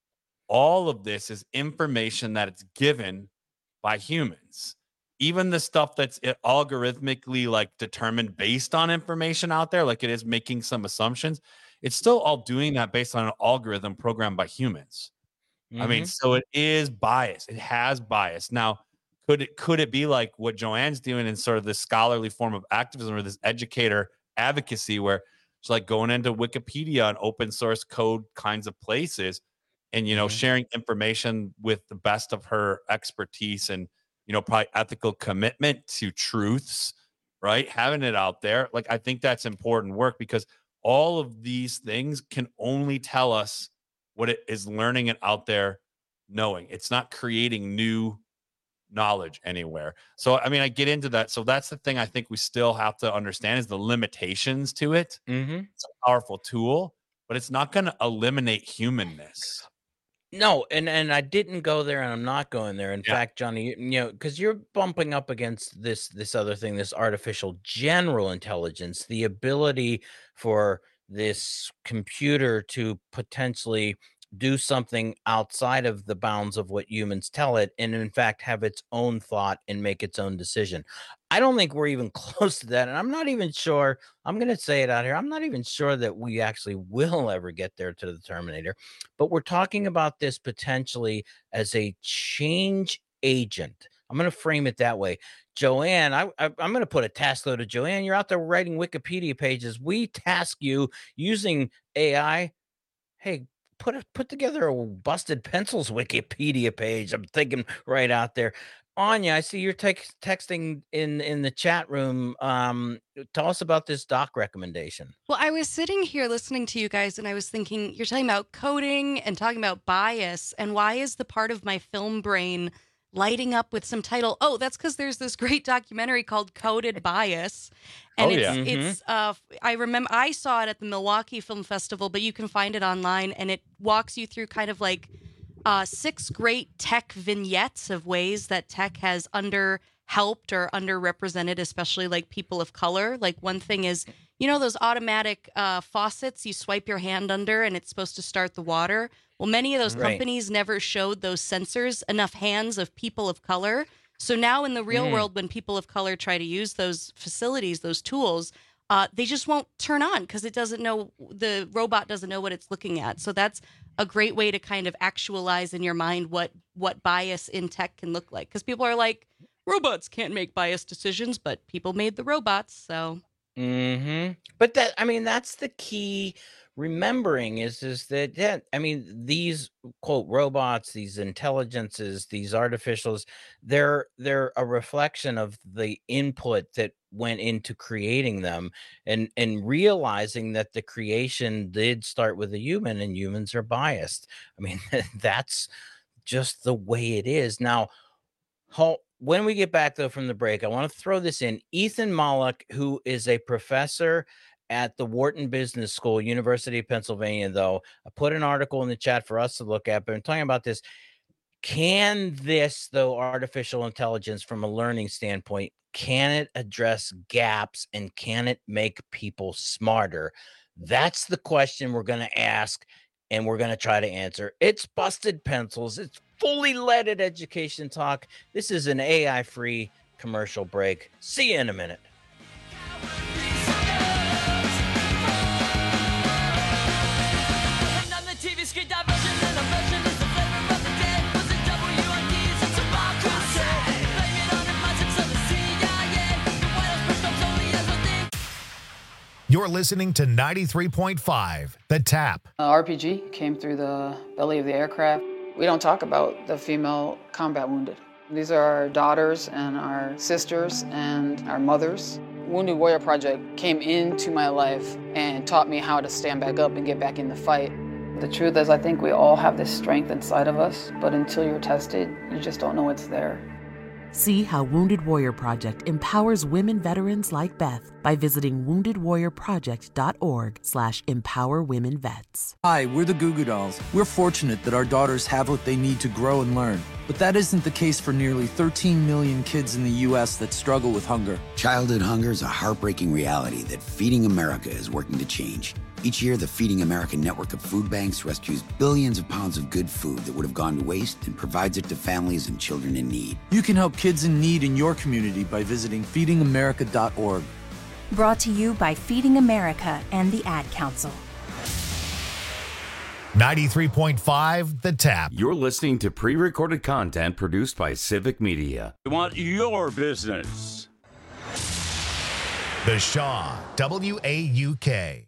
All of this is information that it's given by humans. Even the stuff that's i- algorithmically like determined based on information out there, like it is making some assumptions, it's still all doing that based on an algorithm programmed by humans. I mean, Mhm. so it is bias. It has bias. Now, could it could it be like what Joanne's doing in sort of this scholarly form of activism or this educator advocacy where it's like going into Wikipedia and open source code kinds of places and, you know, Mhm. sharing information with the best of her expertise and, you know, probably ethical commitment to truths, right? Having it out there. Like, I think that's important work because all of these things can only tell us what it is learning it out there knowing. It's not creating new knowledge anywhere. So, I mean, I get into that. So that's the thing I think we still have to understand is the limitations to it. Mm-hmm. It's a powerful tool, but it's not going to eliminate humanness. No, and and I didn't go there, and I'm not going there. In Yeah. fact, Johnny, you, you know, because you're bumping up against this this other thing, this artificial general intelligence, the ability for this computer to potentially do something outside of the bounds of what humans tell it, and in fact have its own thought and make its own decision. I don't think we're even close to that, and I'm not even sure. I'm going to say it out here. I'm not even sure that we actually will ever get there to the Terminator. But we're talking about this potentially as a change agent. I'm going to frame it that way. Joanne, I, I, I'm going to put a task though to Joanne. You're out there writing Wikipedia pages. We task you using A I. Hey, put a, put together a Busted Pencils Wikipedia page. I'm thinking right out there. Anya, I see you're tex- texting in in the chat room. Um, tell us about this doc recommendation. Well, I was sitting here listening to you guys and I was thinking, you're talking about coding and talking about bias. And why is the part of my film brain lighting up with some title? Oh, that's because there's this great documentary called Coded Bias. And Oh, it's, yeah. it's, uh, I remember I saw it at the Milwaukee Film Festival, but you can find it online and it walks you through kind of like uh, six great tech vignettes of ways that tech has under helped or underrepresented, especially like people of color. Like one thing is, you know, those automatic uh, faucets you swipe your hand under and it's supposed to start the water. Well, many of those Right. companies never showed those sensors enough hands of people of color. So now in the real Mm. world, when people of color try to use those facilities, those tools, uh, they just won't turn on because it doesn't know, the robot doesn't know what it's looking at. So that's a great way to kind of actualize in your mind what what bias in tech can look like. Because people are like, robots can't make biased decisions, but people made the robots. So Hmm. But that, I mean, that's the key. Remembering is is that yeah, I mean, these quote robots, these intelligences, these artificials, they're they're a reflection of the input that went into creating them, and and realizing that the creation did start with a human, and humans are biased. I mean, that's just the way it is now. Ho- When we get back, though, from the break, I want to throw this in. Ethan Mollick, who is a professor at the Wharton Business School, University of Pennsylvania, though, I put an article in the chat for us to look at, but I'm talking about this. Can this, though, artificial intelligence from a learning standpoint, can it address gaps and can it make people smarter? That's the question we're going to ask and we're going to try to answer. It's Busted Pencils. It's fully leaded education talk. This is an A I-free commercial break. See you in a minute. You're listening to ninety-three point five, The Tap. Uh, R P G came through the belly of the aircraft. We don't talk about the female combat wounded. These are our daughters and our sisters and our mothers. Wounded Warrior Project came into my life and taught me how to stand back up and get back in the fight. The truth is, I think we all have this strength inside of us, but until you're tested, you just don't know it's there. See how Wounded Warrior Project empowers women veterans like Beth by visiting wounded warrior project dot org slash empower women vets. Hi, we're the Goo Goo Dolls. We're fortunate that our daughters have what they need to grow and learn. But that isn't the case for nearly thirteen million kids in the U S that struggle with hunger. Childhood hunger is a heartbreaking reality that Feeding America is working to change. Each year, the Feeding America network of food banks rescues billions of pounds of good food that would have gone to waste and provides it to families and children in need. You can help kids in need in your community by visiting feeding america dot org. Brought to you by Feeding America and the Ad Council. ninety-three point five, The Tap. You're listening to pre-recorded content produced by Civic Media. We want your business. The Shaw, W A U K.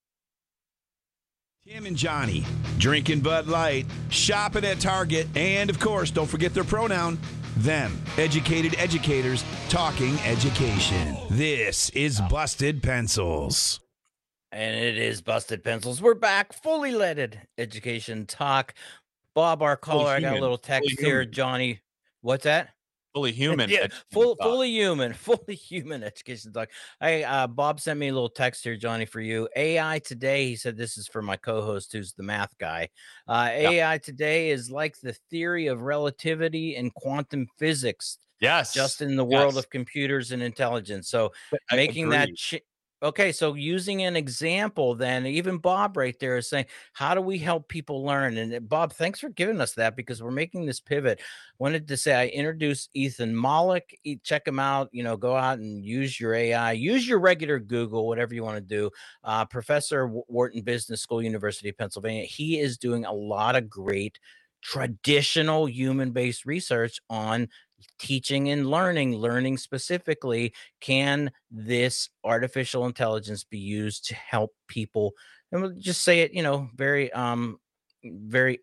Tim and Johnny, drinking Bud Light, shopping at Target, and of course, don't forget their pronoun, them. Educated educators talking education. This is Busted Pencils. And it is Busted Pencils. We're back, fully leaded education talk. Bob, our caller, I got a little text here. Johnny, what's that? Fully human. Yeah, full, fully human, fully human education talk. Hey, uh, Bob sent me a little text here, Johnny, for you. A I today, he said this is for my co-host who's the math guy. Uh, yeah. A I today is like the theory of relativity and quantum physics. Yes. Just in the world yes. of computers and intelligence. So I making agree. that ch- Okay, so using an example, then even Bob right there is saying, how do we help people learn? And Bob, thanks for giving us that because we're making this pivot. Wanted to say I introduced Ethan Mollick. Check him out. You know, go out and use your A I, use your regular Google, whatever you want to do. Uh, Professor Wharton Business School, University of Pennsylvania. He is doing a lot of great traditional human-based research on teaching and learning, learning specifically. Can this artificial intelligence be used to help people? And we'll just say it, you know, very, um, very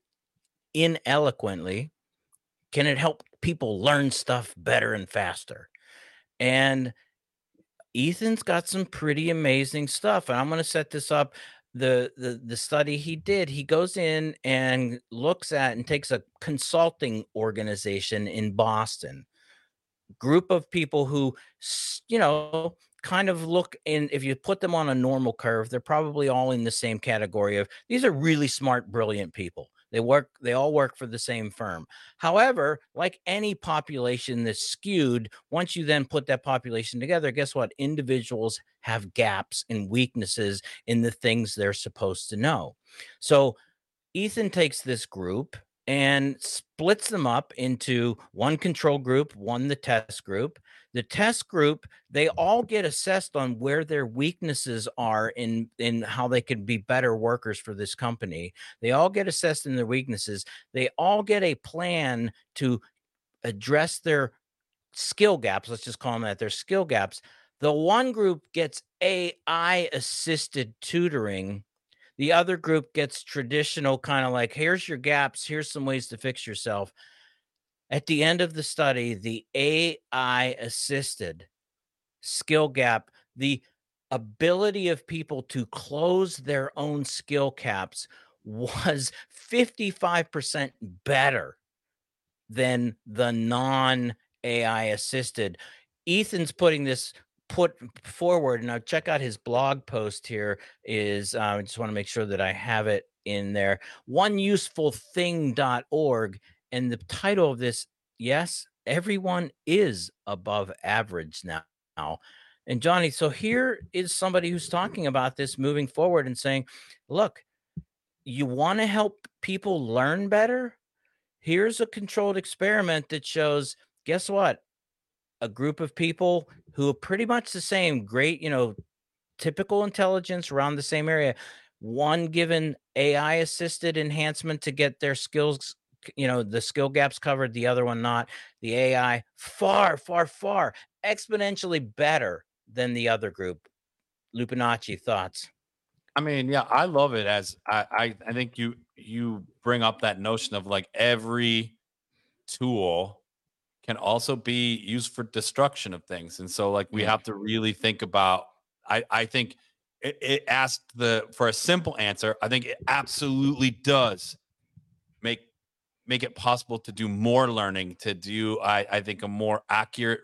ineloquently. Can it help people learn stuff better and faster? And Ethan's got some pretty amazing stuff. And I'm going to set this up. The, the the study he did, he goes in and looks at and takes a consulting organization in Boston, group of people who, you know, kind of look in, if you put them on a normal curve, they're probably all in the same category of these are really smart, brilliant people. They work, they all work for the same firm. However, like any population that's skewed, once you then put that population together, guess what? Individuals have gaps and weaknesses in the things they're supposed to know. So Ethan takes this group and splits them up into one control group, one the test group. The test group, they all get assessed on where their weaknesses are in, in how they could be better workers for this company. They all get assessed in their weaknesses. They all get a plan to address their skill gaps. Let's just call them that, their skill gaps. The one group gets A I-assisted tutoring. The other group gets traditional kind of like, here's your gaps, here's some ways to fix yourself. At the end of the study, the A I-assisted skill gap, the ability of people to close their own skill gaps was fifty-five percent better than the non-A I-assisted. Ethan's putting this put forward. Now check out his blog post here is, uh, I just want to make sure that I have it in there, one useful thing dot org. And the title of this, yes, everyone is above average now. And Johnny, so here is somebody who's talking about this moving forward and saying, look, you want to help people learn better? Here's a controlled experiment that shows, guess what? A group of people who are pretty much the same, great, you know, typical intelligence around the same area, one given A I-assisted enhancement to get their skills, you know, the skill gaps covered, the other one not. The A I far, far, far exponentially better than the other group. Lupinacci, thoughts? I mean, yeah, I love it as I, I, I think you you bring up that notion of like every tool can also be used for destruction of things. And so like we Mm. have to really think about, I, I think it, it asked the, for a simple answer, I think it absolutely does make, make it possible to do more learning, to do, I, I think a more accurate,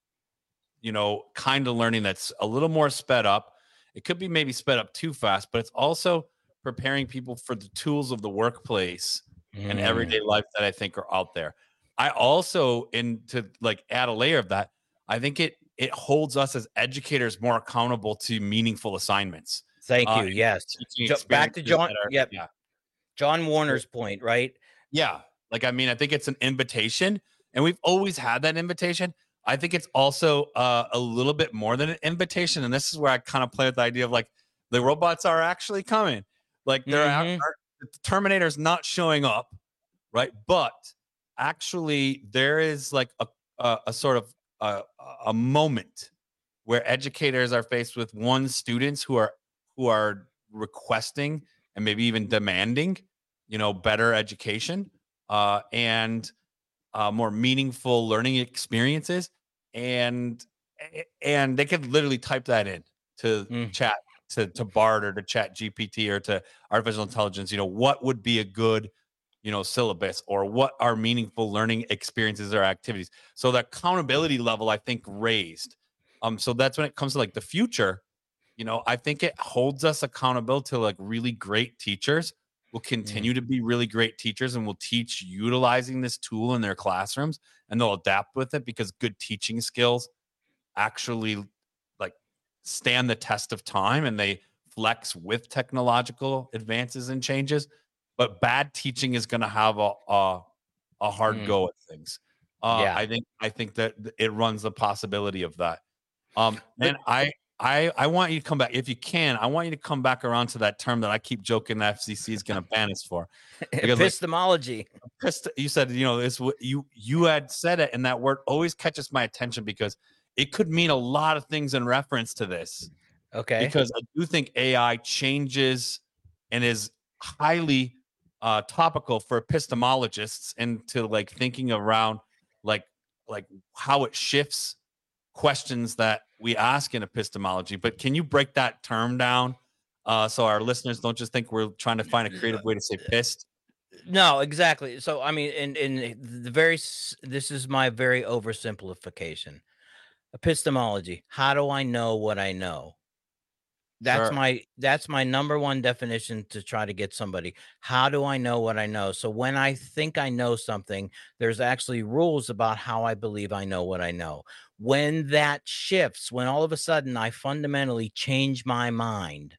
you know, kind of learning that's a little more sped up. It could be maybe sped up too fast, but it's also preparing people for the tools of the workplace and Mm. everyday life that I think are out there. I also, in to like add a layer of that, I think it it holds us as educators more accountable to meaningful assignments. Thank Uh, you. Yes. teaching Jo- Back to experiences John. that are- Yep. yeah. John Warner's point, right? Yeah. Like, I mean, I think it's an invitation, and we've always had that invitation. I think it's also uh, a little bit more than an invitation. And this is where I kind of play with the idea of like the robots are actually coming. Like, they're Mhm. are, the Terminator's not showing up, right? But actually, there is like a, a, a sort of a, a moment where educators are faced with one students who are who are requesting and maybe even demanding, you know, better education uh, and uh, more meaningful learning experiences, and and they could literally type that in to Mm. chat to to Bard or to Chat G P T or to artificial intelligence. You know, what would be a good, you know, syllabus, or what are meaningful learning experiences or activities? So the accountability level, I think, raised. Um, so that's when it comes to like the future. You know, I think it holds us accountable to like really great teachers will continue to be really great teachers and will teach utilizing this tool in their classrooms, and they'll adapt with it because good teaching skills actually like stand the test of time and they flex with technological advances and changes. But bad teaching is going to have a, a a hard Mm. go at things. Uh, Yeah. I think I think that it runs the possibility of that. Um, and I I I want you to come back if you can. I want you to come back around to that term that I keep joking the F C C is going to ban us for. Because, like, Epistemology. Epist- you said, you know, it's what you you had said it, and that word always catches my attention because it could mean a lot of things in reference to this. Okay. Because I do think A I changes and is highly uh, topical for epistemologists into like thinking around like like how it shifts questions that we ask in epistemology. But can you break that term down uh, so our listeners don't just think we're trying to find a creative way to say pissed? No, exactly. So, I mean, in in the very, s- this is my very oversimplification. Epistemology. How do I know what I know? That's Sure. my that's my number one definition to try to get somebody. How do I know what I know? So when I think I know something, there's actually rules about how I believe I know what I know. When that shifts, when all of a sudden I fundamentally change my mind,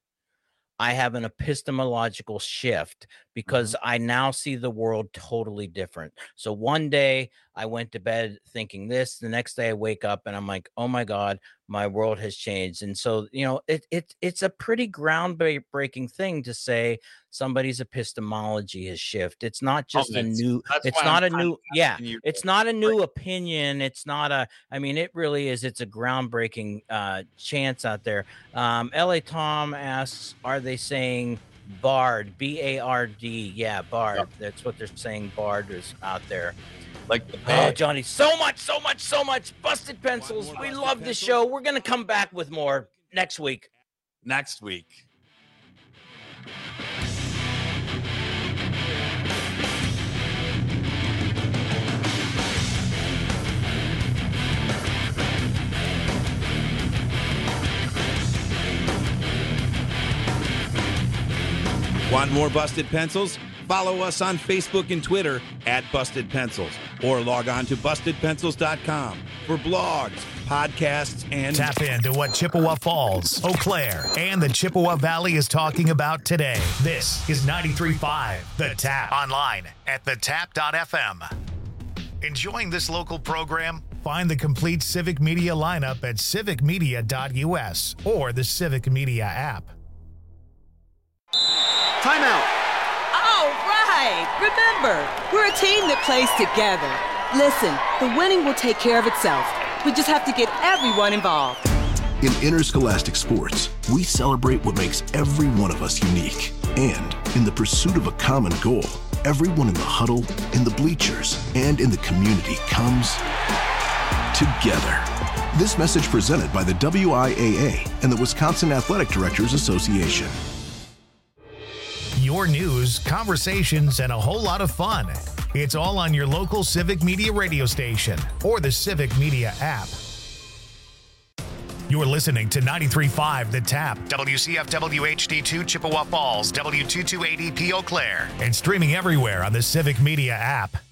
I have an epistemological shift because I now see the world totally different. So one day I went to bed thinking this, the next day I wake up and I'm like, oh my God, my world has changed. And so, you know, it, it it's a pretty groundbreaking thing to say somebody's epistemology has shifted. It's not just a that's- new, that's it's why not I'm a kind new, of yeah, asking you it's to not a new opinion. It's not a, I mean, it really is. It's a groundbreaking uh, chance out there. Um, L A Tom asks, are they saying Bard, B A R D? Yeah, Bard. That's what they're saying. Bard is out there. Like the Oh, Johnny, so much, so much, so much. Busted Pencils. We love this show. We're going to come back with more next week. Next week. Want more Busted Pencils? Follow us on Facebook and Twitter at Busted Pencils, or log on to busted pencils dot com for blogs, podcasts, and Tap into what Chippewa Falls, Eau Claire, and the Chippewa Valley is talking about today. This is ninety-three point five The Tap. Online at the tap dot f m. Enjoying this local program? Find the complete Civic Media lineup at civic media dot u s or the Civic Media app. Timeout. All right. Remember, we're a team that plays together. Listen, the winning will take care of itself. We just have to get everyone involved. In Interscholastic Sports, we celebrate what makes every one of us unique. And in the pursuit of a common goal, everyone in the huddle, in the bleachers, and in the community comes together. This message presented by the W I A A and the Wisconsin Athletic Directors Association. Your news, conversations, and a whole lot of fun. It's all on your local Civic Media radio station or the Civic Media app. You're listening to ninety-three point five The Tap, W C F W H D two Chippewa Falls, W two two eight E P Eau Claire, and streaming everywhere on the Civic Media app.